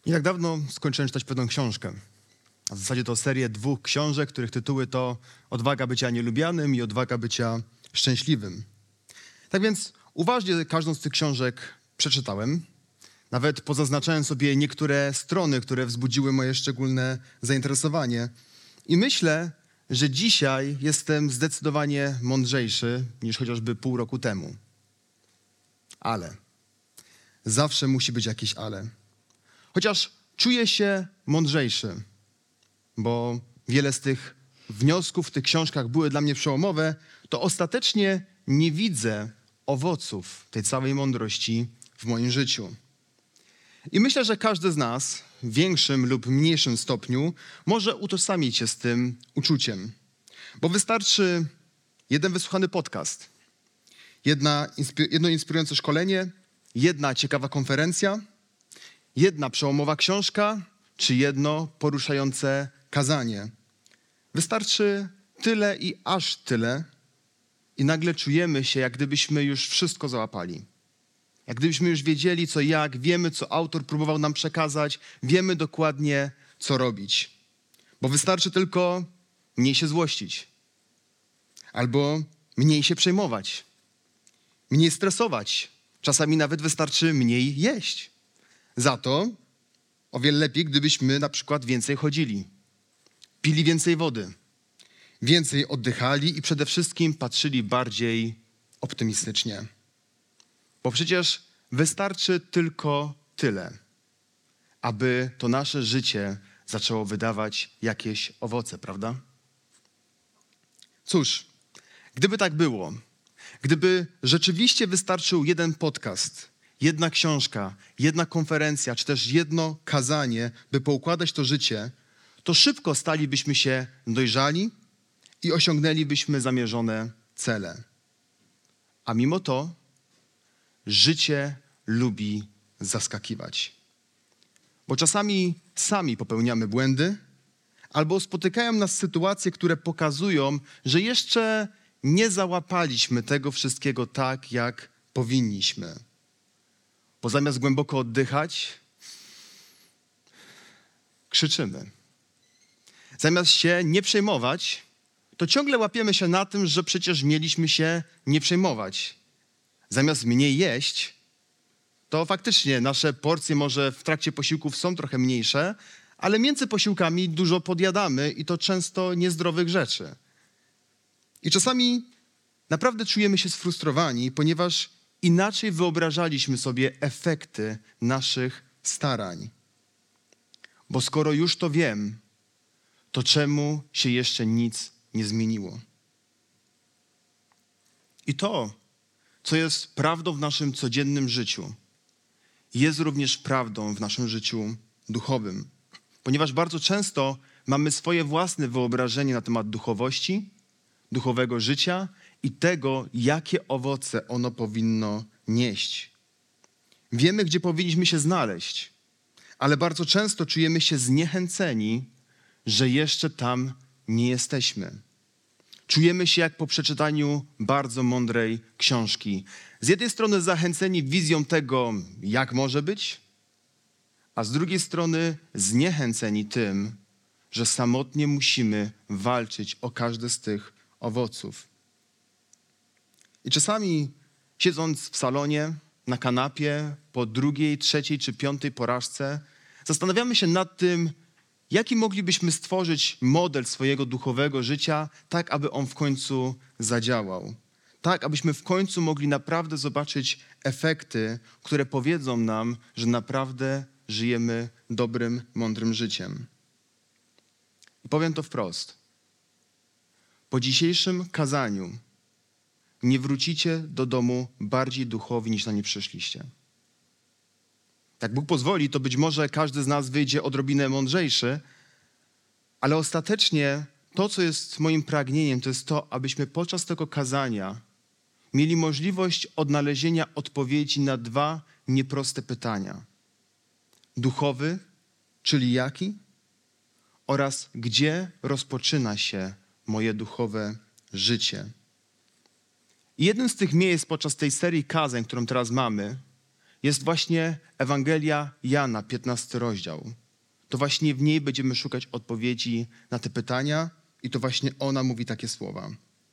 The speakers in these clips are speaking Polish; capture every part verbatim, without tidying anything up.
Nie tak dawno skończyłem czytać pewną książkę. A w zasadzie to serię dwóch książek, których tytuły to Odwaga bycia nielubianym i Odwaga bycia szczęśliwym. Tak więc uważnie każdą z tych książek przeczytałem. Nawet pozaznaczałem sobie niektóre strony, które wzbudziły moje szczególne zainteresowanie. I myślę, że dzisiaj jestem zdecydowanie mądrzejszy niż chociażby pół roku temu. Ale. Zawsze musi być jakieś ale. Chociaż czuję się mądrzejszy, bo wiele z tych wniosków w tych książkach były dla mnie przełomowe, to ostatecznie nie widzę owoców tej całej mądrości w moim życiu. I myślę, że każdy z nas w większym lub mniejszym stopniu może utożsamić się z tym uczuciem. Bo wystarczy jeden wysłuchany podcast, jedna, jedno inspirujące szkolenie, jedna ciekawa konferencja, jedna przełomowa książka czy jedno poruszające kazanie. Wystarczy tyle i aż tyle i nagle czujemy się, jak gdybyśmy już wszystko załapali. Jak gdybyśmy już wiedzieli co jak, wiemy co autor próbował nam przekazać, wiemy dokładnie co robić. Bo wystarczy tylko mniej się złościć. Albo mniej się przejmować. Mniej stresować. Czasami nawet wystarczy mniej jeść. Za to o wiele lepiej, gdybyśmy na przykład więcej chodzili, pili więcej wody, więcej oddychali i przede wszystkim patrzyli bardziej optymistycznie. Bo przecież wystarczy tylko tyle, aby to nasze życie zaczęło wydawać jakieś owoce, prawda? Cóż, gdyby tak było, gdyby rzeczywiście wystarczył jeden podcast, jedna książka, jedna konferencja, czy też jedno kazanie, by poukładać to życie, to szybko stalibyśmy się dojrzali i osiągnęlibyśmy zamierzone cele. A mimo to życie lubi zaskakiwać. Bo czasami sami popełniamy błędy, albo spotykają nas sytuacje, które pokazują, że jeszcze nie załapaliśmy tego wszystkiego tak, jak powinniśmy. Bo zamiast głęboko oddychać, krzyczymy. Zamiast się nie przejmować, to ciągle łapiemy się na tym, że przecież mieliśmy się nie przejmować. Zamiast mniej jeść, to faktycznie nasze porcje może w trakcie posiłków są trochę mniejsze, ale między posiłkami dużo podjadamy i to często niezdrowych rzeczy. I czasami naprawdę czujemy się sfrustrowani, ponieważ inaczej wyobrażaliśmy sobie efekty naszych starań. Bo skoro już to wiem, to czemu się jeszcze nic nie zmieniło? I to, co jest prawdą w naszym codziennym życiu, jest również prawdą w naszym życiu duchowym. Ponieważ bardzo często mamy swoje własne wyobrażenie na temat duchowości, duchowego życia i tego, jakie owoce ono powinno nieść. Wiemy, gdzie powinniśmy się znaleźć, ale bardzo często czujemy się zniechęceni, że jeszcze tam nie jesteśmy. Czujemy się jak po przeczytaniu bardzo mądrej książki. Z jednej strony zachęceni wizją tego, jak może być, a z drugiej strony zniechęceni tym, że samotnie musimy walczyć o każdy z tych owoców. I czasami siedząc w salonie, na kanapie, po drugiej, trzeciej czy piątej porażce, zastanawiamy się nad tym, jaki moglibyśmy stworzyć model swojego duchowego życia, tak aby on w końcu zadziałał. Tak, abyśmy w końcu mogli naprawdę zobaczyć efekty, które powiedzą nam, że naprawdę żyjemy dobrym, mądrym życiem. I powiem to wprost. Po dzisiejszym kazaniu nie wrócicie do domu bardziej duchowi, niż na nie przyszliście. Jak Bóg pozwoli, to być może każdy z nas wyjdzie odrobinę mądrzejszy, ale ostatecznie to, co jest moim pragnieniem, to jest to, abyśmy podczas tego kazania mieli możliwość odnalezienia odpowiedzi na dwa nieproste pytania. Duchowy, czyli jaki? Oraz gdzie rozpoczyna się moje duchowe życie? I jednym z tych miejsc podczas tej serii kazań, którą teraz mamy, jest właśnie Ewangelia Jana, piętnasty rozdział. To właśnie w niej będziemy szukać odpowiedzi na te pytania i to właśnie ona mówi takie słowa.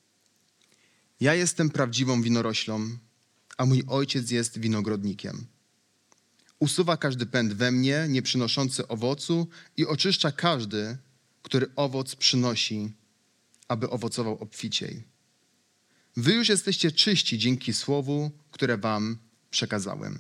Ja jestem prawdziwą winoroślą, a mój ojciec jest winogrodnikiem. Usuwa każdy pęd we mnie, nie przynoszący owocu i oczyszcza każdy, który owoc przynosi, aby owocował obficiej. Wy już jesteście czyści dzięki słowu, które wam przekazałem.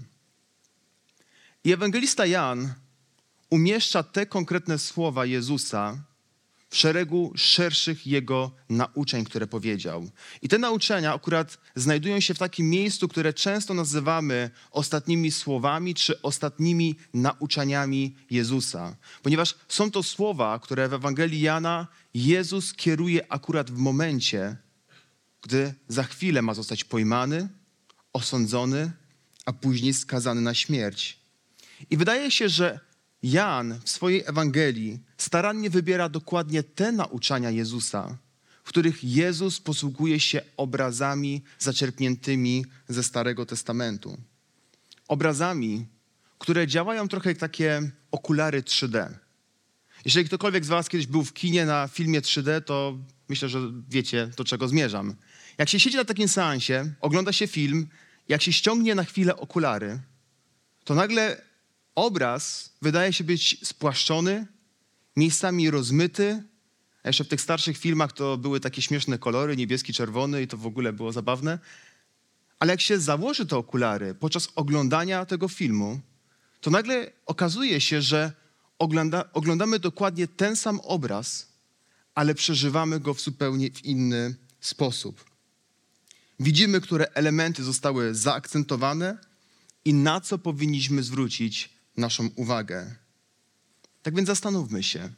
I ewangelista Jan umieszcza te konkretne słowa Jezusa w szeregu szerszych jego nauczeń, które powiedział. I te nauczania akurat znajdują się w takim miejscu, które często nazywamy ostatnimi słowami czy ostatnimi nauczaniami Jezusa. Ponieważ są to słowa, które w Ewangelii Jana Jezus kieruje akurat w momencie, gdy za chwilę ma zostać pojmany, osądzony, a później skazany na śmierć. I wydaje się, że Jan w swojej Ewangelii starannie wybiera dokładnie te nauczania Jezusa, w których Jezus posługuje się obrazami zaczerpniętymi ze Starego Testamentu. Obrazami, które działają trochę jak takie okulary trzy D. Jeżeli ktokolwiek z was kiedyś był w kinie na filmie trzy D, to myślę, że wiecie, do czego zmierzam. Jak się siedzi na takim seansie, ogląda się film, jak się ściągnie na chwilę okulary, to nagle obraz wydaje się być spłaszczony, miejscami rozmyty. A jeszcze w tych starszych filmach to były takie śmieszne kolory, niebieski, czerwony i to w ogóle było zabawne. Ale jak się założy te okulary podczas oglądania tego filmu, to nagle okazuje się, że ogląda, oglądamy dokładnie ten sam obraz, ale przeżywamy go w zupełnie w inny sposób. Widzimy, które elementy zostały zaakcentowane i na co powinniśmy zwrócić naszą uwagę. Tak więc zastanówmy się,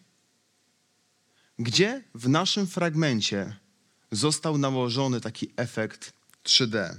gdzie w naszym fragmencie został nałożony taki efekt trzy D.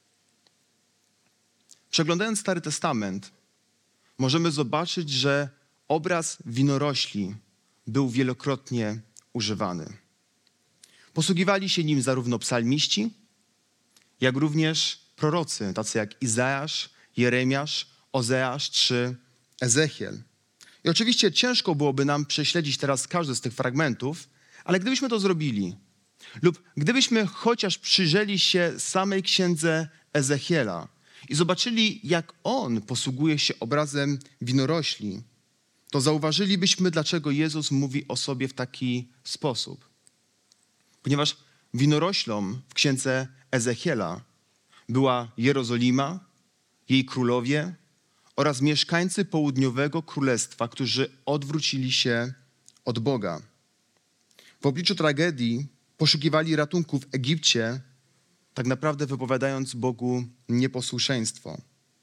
Przeglądając Stary Testament, możemy zobaczyć, że obraz winorośli był wielokrotnie używany. Posługiwali się nim zarówno psalmiści, jak również prorocy, tacy jak Izajasz, Jeremiasz, Ozeasz czy Ezechiel. I oczywiście ciężko byłoby nam prześledzić teraz każdy z tych fragmentów, ale gdybyśmy to zrobili lub gdybyśmy chociaż przyjrzeli się samej księdze Ezechiela i zobaczyli, jak on posługuje się obrazem winorośli, to zauważylibyśmy, dlaczego Jezus mówi o sobie w taki sposób. Ponieważ winoroślą w księdze Ezechiela była Jerozolima, jej królowie oraz mieszkańcy południowego królestwa, którzy odwrócili się od Boga. W obliczu tragedii poszukiwali ratunku w Egipcie, tak naprawdę wypowiadając Bogu nieposłuszeństwo.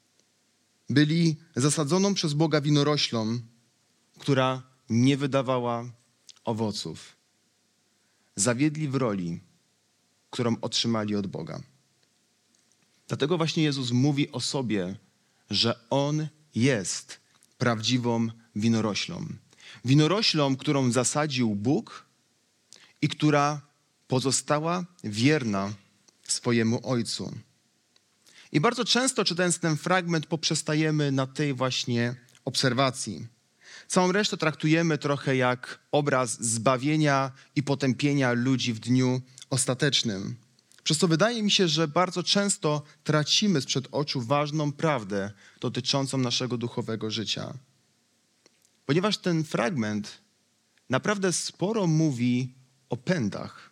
Byli zasadzoną przez Boga winoroślą, która nie wydawała owoców. Zawiedli w roli, którą otrzymali od Boga. Dlatego właśnie Jezus mówi o sobie, że On jest prawdziwą winoroślą. Winoroślą, którą zasadził Bóg i która pozostała wierna swojemu Ojcu. I bardzo często, czytając ten fragment, poprzestajemy na tej właśnie obserwacji. Całą resztę traktujemy trochę jak obraz zbawienia i potępienia ludzi w dniu ostatecznym. Przez to wydaje mi się, że bardzo często tracimy sprzed oczu ważną prawdę dotyczącą naszego duchowego życia. Ponieważ ten fragment naprawdę sporo mówi o pędach.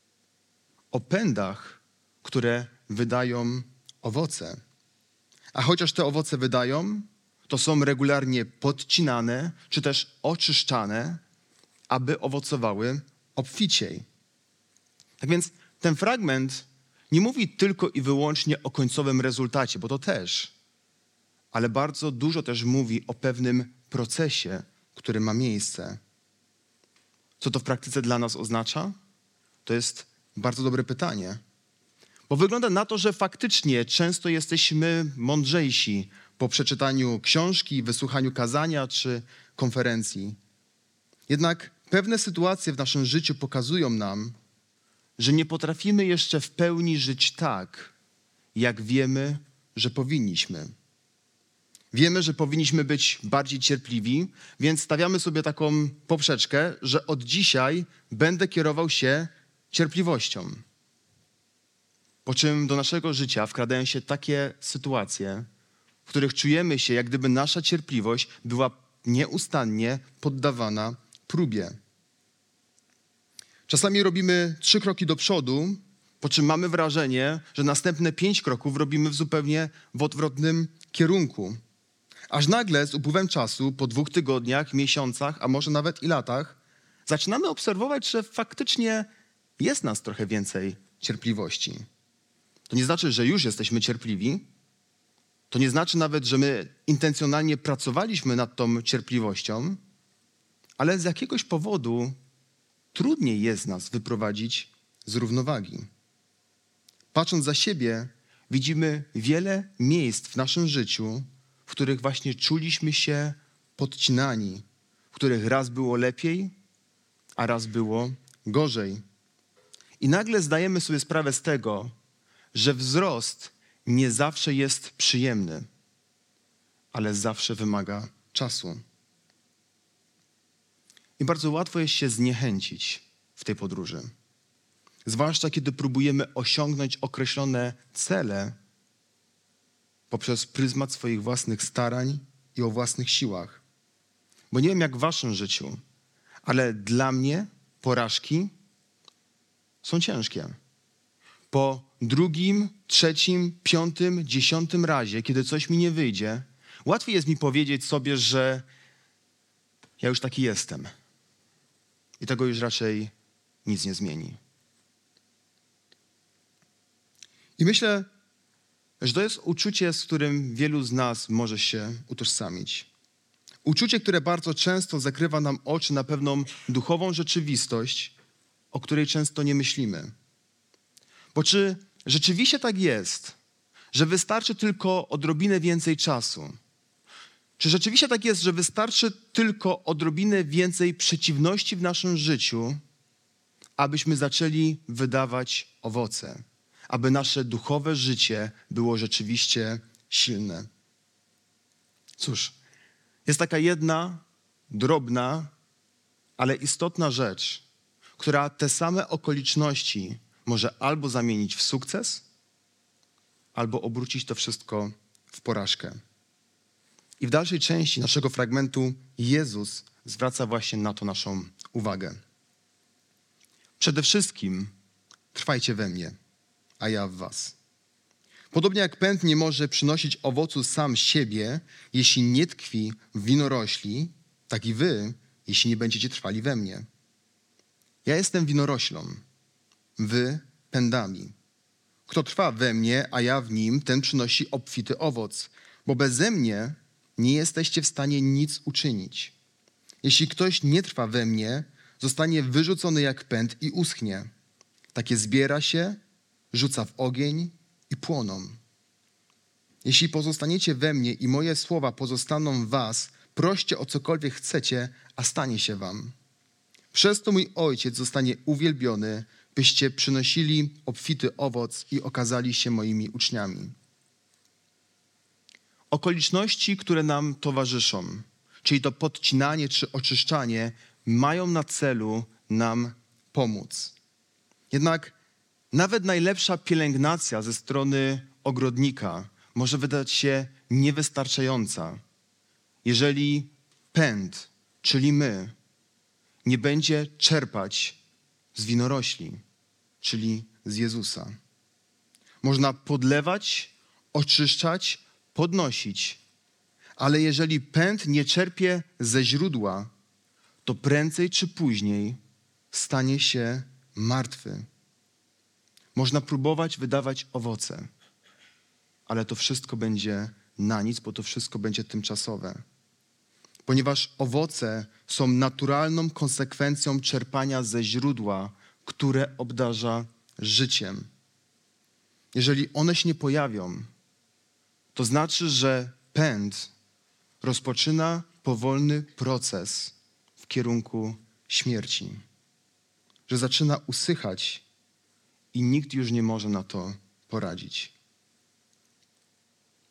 O pędach, które wydają owoce. A chociaż te owoce wydają, to są regularnie podcinane, czy też oczyszczane, aby owocowały obficiej. Tak więc ten fragment nie mówi tylko i wyłącznie o końcowym rezultacie, bo to też, ale bardzo dużo też mówi o pewnym procesie, który ma miejsce. Co to w praktyce dla nas oznacza? To jest bardzo dobre pytanie. Bo wygląda na to, że faktycznie często jesteśmy mądrzejsi po przeczytaniu książki, wysłuchaniu kazania czy konferencji. Jednak pewne sytuacje w naszym życiu pokazują nam, że nie potrafimy jeszcze w pełni żyć tak, jak wiemy, że powinniśmy. Wiemy, że powinniśmy być bardziej cierpliwi, więc stawiamy sobie taką poprzeczkę, że od dzisiaj będę kierował się cierpliwością. Po czym do naszego życia wkradają się takie sytuacje, w których czujemy się, jak gdyby nasza cierpliwość była nieustannie poddawana próbie. Czasami robimy trzy kroki do przodu, po czym mamy wrażenie, że następne pięć kroków robimy w zupełnie w odwrotnym kierunku. Aż nagle z upływem czasu, po dwóch tygodniach, miesiącach, a może nawet i latach, zaczynamy obserwować, że faktycznie jest nas trochę więcej cierpliwości. To nie znaczy, że już jesteśmy cierpliwi. To nie znaczy nawet, że my intencjonalnie pracowaliśmy nad tą cierpliwością, ale z jakiegoś powodu trudniej jest nas wyprowadzić z równowagi. Patrząc za siebie, widzimy wiele miejsc w naszym życiu, w których właśnie czuliśmy się podcinani, w których raz było lepiej, a raz było gorzej. I nagle zdajemy sobie sprawę z tego, że wzrost nie zawsze jest przyjemny, ale zawsze wymaga czasu. I bardzo łatwo jest się zniechęcić w tej podróży. Zwłaszcza kiedy próbujemy osiągnąć określone cele poprzez pryzmat swoich własnych starań i o własnych siłach. Bo nie wiem jak w waszym życiu, ale dla mnie porażki są ciężkie. Po drugim, trzecim, piątym, dziesiątym razie, kiedy coś mi nie wyjdzie, łatwiej jest mi powiedzieć sobie, że ja już taki jestem. I tego już raczej nic nie zmieni. I myślę, że to jest uczucie, z którym wielu z nas może się utożsamić. Uczucie, które bardzo często zakrywa nam oczy na pewną duchową rzeczywistość, o której często nie myślimy. Bo czy rzeczywiście tak jest, że wystarczy tylko odrobinę więcej czasu? Czy rzeczywiście tak jest, że wystarczy tylko odrobinę więcej przeciwności w naszym życiu, abyśmy zaczęli wydawać owoce, aby nasze duchowe życie było rzeczywiście silne? Cóż, jest taka jedna, drobna, ale istotna rzecz, która te same okoliczności może albo zamienić w sukces, albo obrócić to wszystko w porażkę. I w dalszej części naszego fragmentu Jezus zwraca właśnie na to naszą uwagę. Przede wszystkim trwajcie we mnie, a ja w was. Podobnie jak pęd nie może przynosić owocu sam z siebie, jeśli nie tkwi w winorośli, tak i wy, jeśli nie będziecie trwali we mnie. Ja jestem winoroślą, wy pędami. Kto trwa we mnie, a ja w nim, ten przynosi obfity owoc, bo beze mnie nie jesteście w stanie nic uczynić. Jeśli ktoś nie trwa we mnie, zostanie wyrzucony jak pęd i uschnie. Takie zbiera się, rzuca w ogień i płoną. Jeśli pozostaniecie we mnie i moje słowa pozostaną w was, proście o cokolwiek chcecie, a stanie się wam. Przez to mój Ojciec zostanie uwielbiony, byście przynosili obfity owoc i okazali się moimi uczniami. Okoliczności, które nam towarzyszą, czyli to podcinanie czy oczyszczanie, mają na celu nam pomóc. Jednak nawet najlepsza pielęgnacja ze strony ogrodnika może wydać się niewystarczająca, jeżeli pęd, czyli my, nie będzie czerpać z winorośli, czyli z Jezusa. Można podlewać, oczyszczać, podnosić, ale jeżeli pęd nie czerpie ze źródła, to prędzej czy później stanie się martwy. Można próbować wydawać owoce, ale to wszystko będzie na nic, bo to wszystko będzie tymczasowe. Ponieważ owoce są naturalną konsekwencją czerpania ze źródła, które obdarza życiem. Jeżeli one się nie pojawią, to znaczy, że pęd rozpoczyna powolny proces w kierunku śmierci. Że zaczyna usychać i nikt już nie może na to poradzić.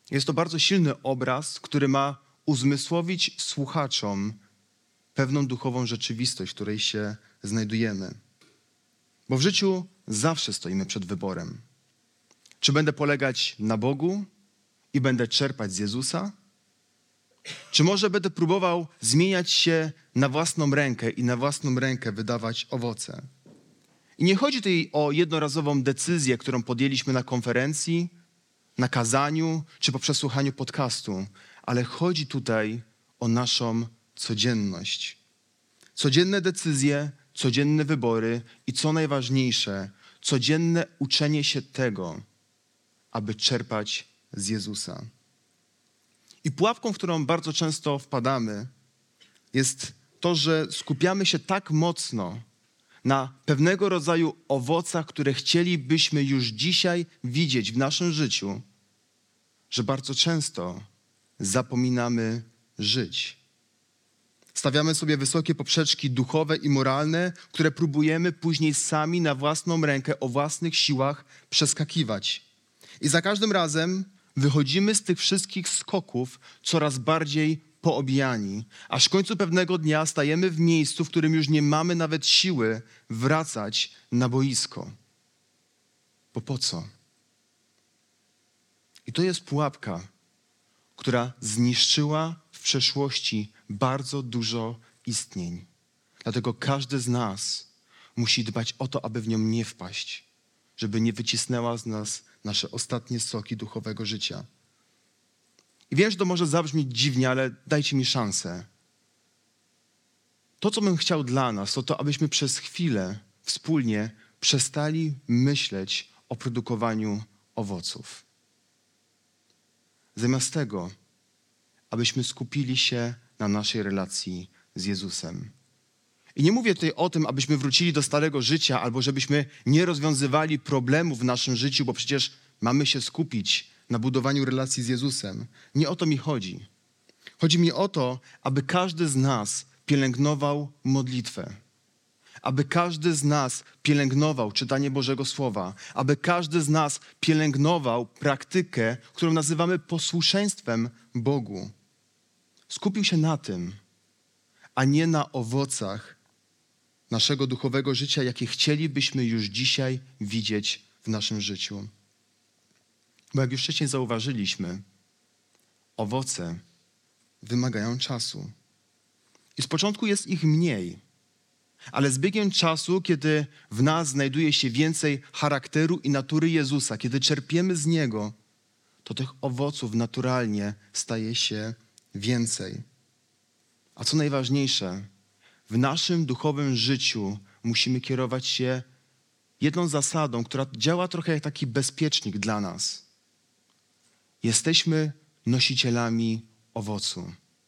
Jest to bardzo silny obraz, który ma uzmysłowić słuchaczom pewną duchową rzeczywistość, w której się znajdujemy. Bo w życiu zawsze stoimy przed wyborem. Czy będę polegać na Bogu i będę czerpać z Jezusa? Czy może będę próbował zmieniać się na własną rękę i na własną rękę wydawać owoce? I nie chodzi tutaj o jednorazową decyzję, którą podjęliśmy na konferencji, na kazaniu czy po przesłuchaniu podcastu, ale chodzi tutaj o naszą codzienność. Codzienne decyzje, codzienne wybory i co najważniejsze, codzienne uczenie się tego, aby czerpać z Jezusa. I pułapką, w którą bardzo często wpadamy, jest to, że skupiamy się tak mocno na pewnego rodzaju owocach, które chcielibyśmy już dzisiaj widzieć w naszym życiu, że bardzo często zapominamy żyć. Stawiamy sobie wysokie poprzeczki duchowe i moralne, które próbujemy później sami na własną rękę o własnych siłach przeskakiwać. I za każdym razem wychodzimy z tych wszystkich skoków coraz bardziej poobijani, aż w końcu pewnego dnia stajemy w miejscu, w którym już nie mamy nawet siły wracać na boisko. Bo po co? I to jest pułapka, która zniszczyła w przeszłości bardzo dużo istnień. Dlatego każdy z nas musi dbać o to, aby w nią nie wpaść, żeby nie wycisnęła z nas nasze ostatnie soki duchowego życia. I wiem, że to może zabrzmieć dziwnie, ale dajcie mi szansę. To, co bym chciał dla nas, to to, abyśmy przez chwilę wspólnie przestali myśleć o produkowaniu owoców. Zamiast tego, abyśmy skupili się na naszej relacji z Jezusem. I nie mówię tutaj o tym, abyśmy wrócili do starego życia, albo żebyśmy nie rozwiązywali problemów w naszym życiu, bo przecież mamy się skupić na budowaniu relacji z Jezusem. Nie o to mi chodzi. Chodzi mi o to, aby każdy z nas pielęgnował modlitwę. Aby każdy z nas pielęgnował czytanie Bożego Słowa. Aby każdy z nas pielęgnował praktykę, którą nazywamy posłuszeństwem Bogu. Skupił się na tym, a nie na owocach naszego duchowego życia, jakie chcielibyśmy już dzisiaj widzieć w naszym życiu. Bo jak już wcześniej zauważyliśmy, owoce wymagają czasu. I z początku jest ich mniej, ale z biegiem czasu, kiedy w nas znajduje się więcej charakteru i natury Jezusa, kiedy czerpiemy z Niego, to tych owoców naturalnie staje się więcej. A co najważniejsze, w naszym duchowym życiu musimy kierować się jedną zasadą, która działa trochę jak taki bezpiecznik dla nas. Jesteśmy nosicielami owocu,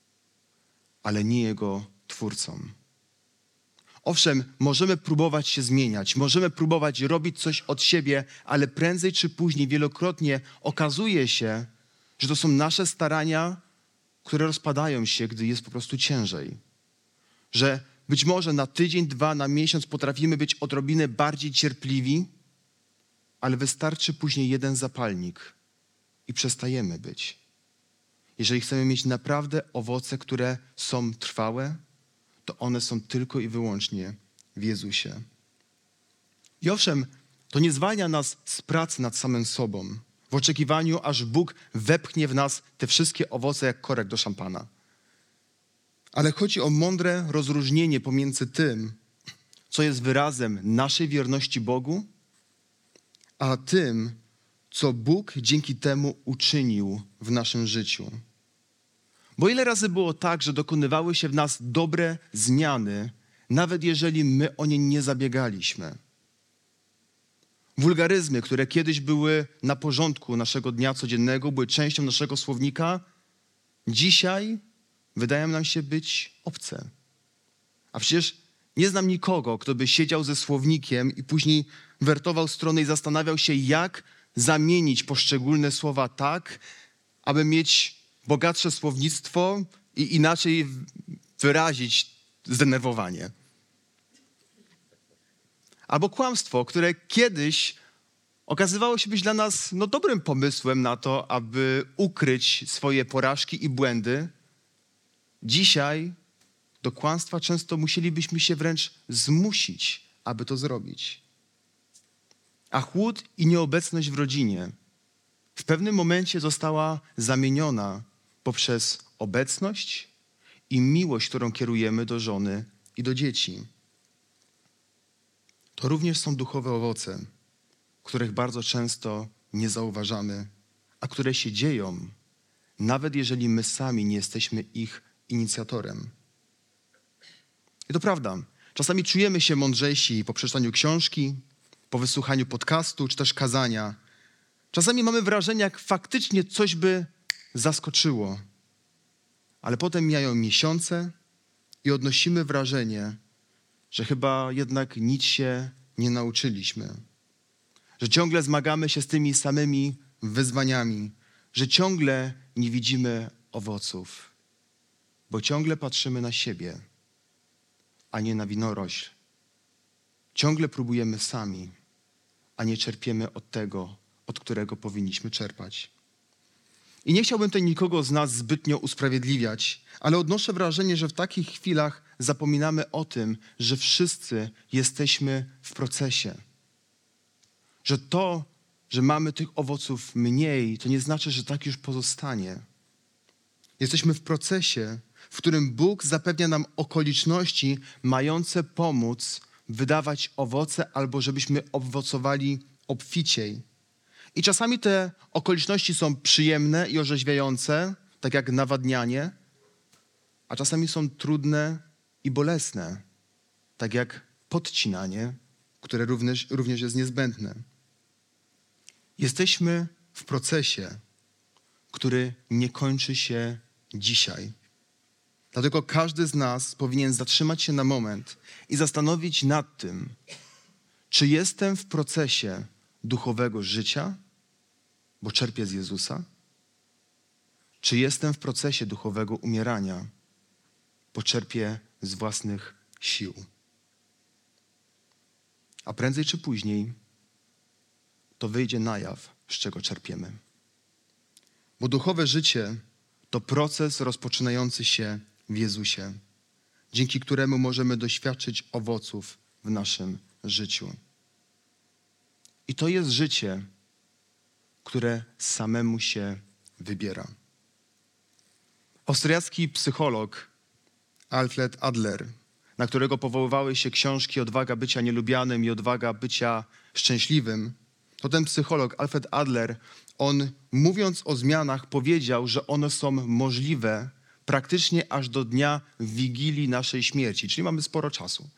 ale nie jego twórcą. Owszem, możemy próbować się zmieniać, możemy próbować robić coś od siebie, ale prędzej czy później wielokrotnie okazuje się, że to są nasze starania, które rozpadają się, gdy jest po prostu ciężej. Że być może na tydzień, dwa, na miesiąc potrafimy być odrobinę bardziej cierpliwi, ale wystarczy później jeden zapalnik i przestajemy być. Jeżeli chcemy mieć naprawdę owoce, które są trwałe, to one są tylko i wyłącznie w Jezusie. I owszem, to nie zwalnia nas z pracy nad samym sobą, w oczekiwaniu, aż Bóg wepchnie w nas te wszystkie owoce jak korek do szampana. Ale chodzi o mądre rozróżnienie pomiędzy tym, co jest wyrazem naszej wierności Bogu, a tym, co Bóg dzięki temu uczynił w naszym życiu. Bo ile razy było tak, że dokonywały się w nas dobre zmiany, nawet jeżeli my o nie nie zabiegaliśmy. Wulgaryzmy, które kiedyś były na porządku naszego dnia codziennego, były częścią naszego słownika, dzisiaj wydają nam się być obce. A przecież nie znam nikogo, kto by siedział ze słownikiem i później wertował stronę i zastanawiał się, jak zamienić poszczególne słowa tak, aby mieć bogatsze słownictwo i inaczej wyrazić zdenerwowanie. Albo kłamstwo, które kiedyś okazywało się być dla nas no, dobrym pomysłem na to, aby ukryć swoje porażki i błędy, dzisiaj do kłamstwa często musielibyśmy się wręcz zmusić, aby to zrobić. A chłód i nieobecność w rodzinie w pewnym momencie została zamieniona poprzez obecność i miłość, którą kierujemy do żony i do dzieci. To również są duchowe owoce, których bardzo często nie zauważamy, a które się dzieją, nawet jeżeli my sami nie jesteśmy ich inicjatorem. I to prawda, czasami czujemy się mądrzejsi po przeczytaniu książki, po wysłuchaniu podcastu czy też kazania. Czasami mamy wrażenie, jak faktycznie coś by zaskoczyło, ale potem mijają miesiące i odnosimy wrażenie, że chyba jednak nic się nie nauczyliśmy, że ciągle zmagamy się z tymi samymi wyzwaniami, że ciągle nie widzimy owoców, bo ciągle patrzymy na siebie, a nie na winorośl. Ciągle próbujemy sami, a nie czerpiemy od tego, od którego powinniśmy czerpać. I nie chciałbym tutaj nikogo z nas zbytnio usprawiedliwiać, ale odnoszę wrażenie, że w takich chwilach zapominamy o tym, że wszyscy jesteśmy w procesie. Że to, że mamy tych owoców mniej, to nie znaczy, że tak już pozostanie. Jesteśmy w procesie, w którym Bóg zapewnia nam okoliczności mające pomóc wydawać owoce albo żebyśmy owocowali obficiej. I czasami te okoliczności są przyjemne i orzeźwiające, tak jak nawadnianie, a czasami są trudne i bolesne, tak jak podcinanie, które również, również jest niezbędne. Jesteśmy w procesie, który nie kończy się dzisiaj. Dlatego każdy z nas powinien zatrzymać się na moment i zastanowić nad tym, czy jestem w procesie duchowego życia, bo czerpię z Jezusa, czy jestem w procesie duchowego umierania, bo czerpię z własnych sił. A prędzej czy później to wyjdzie na jaw, z czego czerpiemy. Bo duchowe życie to proces rozpoczynający się w Jezusie, dzięki któremu możemy doświadczyć owoców w naszym życiu. I to jest życie, które samemu się wybiera. Austriacki psycholog Alfred Adler, na którego powoływały się książki Odwaga bycia nielubianym i Odwaga bycia szczęśliwym, to ten psycholog Alfred Adler, on mówiąc o zmianach powiedział, że one są możliwe praktycznie aż do dnia Wigilii naszej śmierci, czyli mamy sporo czasu.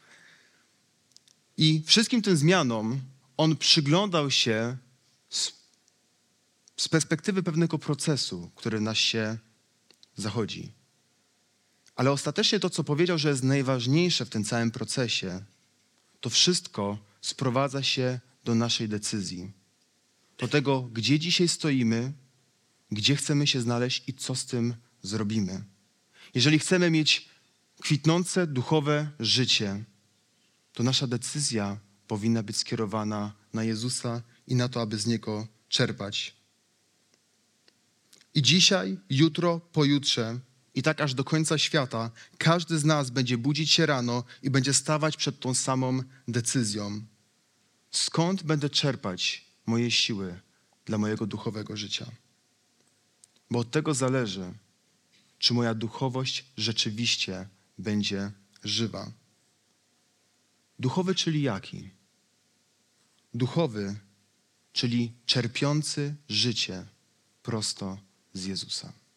I wszystkim tym zmianom on przyglądał się z, z perspektywy pewnego procesu, który nas się zachodzi. Ale ostatecznie to, co powiedział, że jest najważniejsze w tym całym procesie, to wszystko sprowadza się do naszej decyzji. Do tego, gdzie dzisiaj stoimy, gdzie chcemy się znaleźć i co z tym zrobimy. Jeżeli chcemy mieć kwitnące, duchowe życie, to nasza decyzja powinna być skierowana na Jezusa i na to, aby z Niego czerpać. I dzisiaj, jutro, pojutrze i tak aż do końca świata każdy z nas będzie budzić się rano i będzie stawać przed tą samą decyzją. Skąd będę czerpać moje siły dla mojego duchowego życia? Bo od tego zależy, czy moja duchowość rzeczywiście będzie żywa. Duchowy, czyli jaki? Duchowy, czyli czerpiący życie prosto z Jezusa.